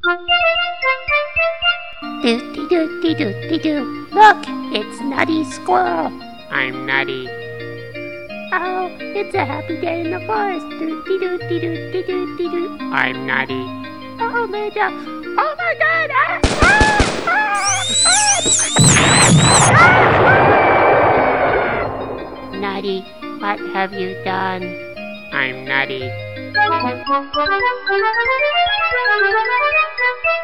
Do-de-do-de-do-de-do. Look, it's Nutty Squirrel. I'm Nutty. Oh, it's a happy day in the forest. Do-de-do-de-do-de-do-de-do. I'm Nutty. Oh, Linda. Oh, my God. Nutty, what have you done? I'm Nutty.